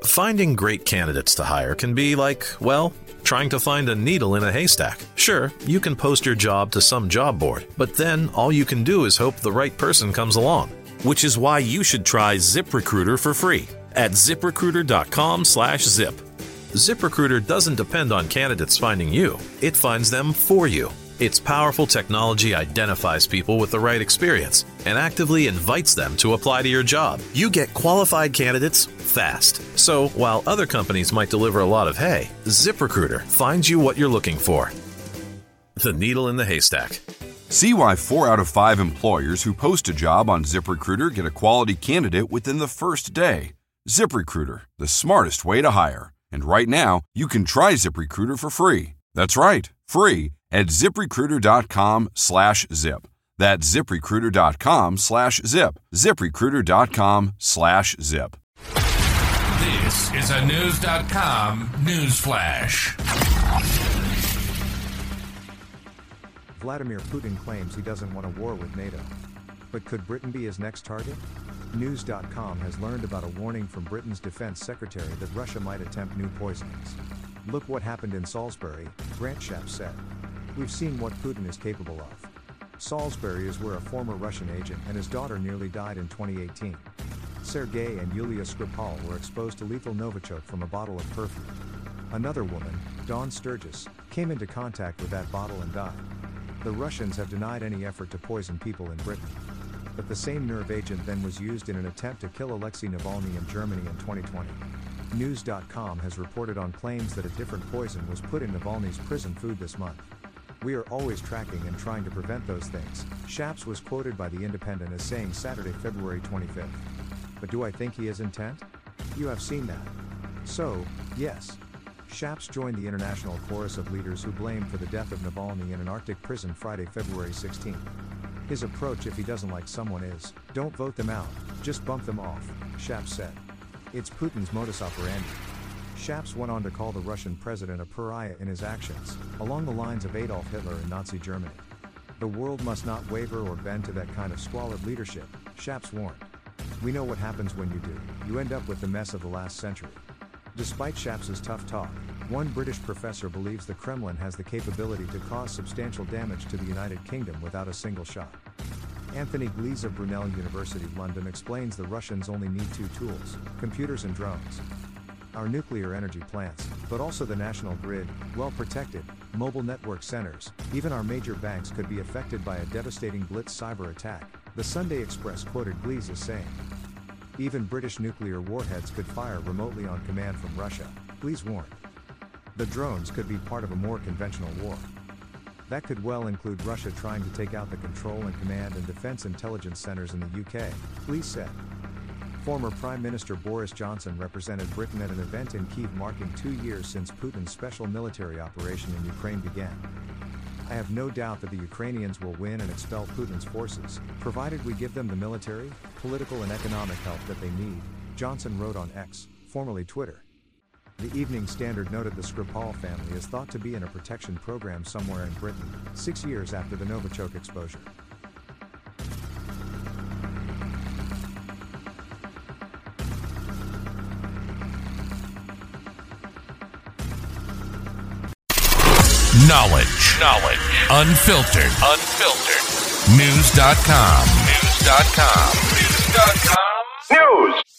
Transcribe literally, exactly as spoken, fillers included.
Finding great candidates to hire can be like, well, trying to find a needle in a haystack. Sure, you can post your job to some job board, but then all you can do is hope the right person comes along. Which is why you should try ZipRecruiter for free at ZipRecruiter.com slash zip. ZipRecruiter doesn't depend on candidates finding you. It finds them for you. Its powerful technology identifies people with the right experience and actively invites them to apply to your job. You get qualified candidates fast. So while other companies might deliver a lot of hay, ZipRecruiter finds you what you're looking for. The needle in the haystack. See why four out of five employers who post a job on ZipRecruiter get a quality candidate within the first day. ZipRecruiter, the smartest way to hire. And right now, you can try ZipRecruiter for free. That's right, free at ZipRecruiter.com slash zip. That's ZipRecruiter.com slash zip. ZipRecruiter.com slash zip. This is a News dot com news flash. Vladimir Putin claims he doesn't want a war with NATO. But could Britain be his next target? News dot com has learned about a warning from Britain's defense secretary that Russia might attempt new poisonings. Look what happened in Salisbury, Grant Shapps said. We've seen what Putin is capable of. Salisbury is where a former Russian agent and his daughter nearly died in twenty eighteen. Sergei and Yulia Skripal were exposed to lethal Novichok from a bottle of perfume. Another woman, Dawn Sturgis, came into contact with that bottle and died. The Russians have denied any effort to poison people in Britain. But the same nerve agent then was used in an attempt to kill Alexei Navalny in Germany in twenty twenty. News dot com has reported on claims that a different poison was put in Navalny's prison food this month. We are always tracking and trying to prevent those things, Shapps was quoted by The Independent as saying Saturday, February twenty-fifth. But do I think he has intent? You have seen that. So, yes. Shapps joined the international chorus of leaders who blamed for the death of Navalny in an Arctic prison Friday, February sixteenth. His approach if he doesn't like someone is, don't vote them out, just bump them off, Shapps said. It's Putin's modus operandi. Shapps went on to call the Russian president a pariah in his actions, along the lines of Adolf Hitler in Nazi Germany. The world must not waver or bend to that kind of squalid leadership, Shapps warned. We know what happens when you do, you end up with the mess of the last century. Despite Shapps's tough talk, one British professor believes the Kremlin has the capability to cause substantial damage to the United Kingdom without a single shot. Anthony Glees of Brunel University London explains the Russians only need two tools, computers and drones. Our nuclear energy plants, but also the national grid, well-protected, mobile network centers, even our major banks could be affected by a devastating blitz cyber attack, the Sunday Express quoted Glees as saying. Even British nuclear warheads could fire remotely on command from Russia, Glees warned. The drones could be part of a more conventional war. That could well include Russia trying to take out the control and command and defense intelligence centers in the U K, Glees said. Former Prime Minister Boris Johnson represented Britain at an event in Kyiv marking two years since Putin's special military operation in Ukraine began. I have no doubt that the Ukrainians will win and expel Putin's forces, provided we give them the military, political and economic help that they need, Johnson wrote on X, formerly Twitter. The Evening Standard noted the Skripal family is thought to be in a protection program somewhere in Britain, six years after the Novichok exposure. Knowledge. Knowledge. Unfiltered. Unfiltered. News dot com. News dot com. News dot com. News.